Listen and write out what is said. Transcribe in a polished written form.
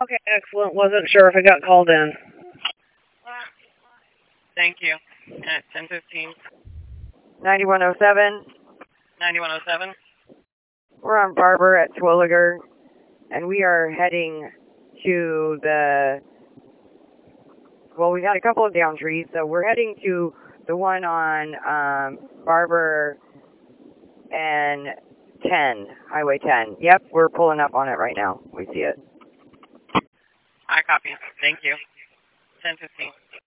Okay, excellent. Wasn't sure if it got called in. Thank you. At 10:15. 9107. 9107. We're on Barber at Terwilliger, and we are heading to well, we got a couple of down trees, so we're heading to the one on Barber and 10, Highway 10. Yep, we're pulling up on it right now. We see it. I copy. Thank you. 10:15.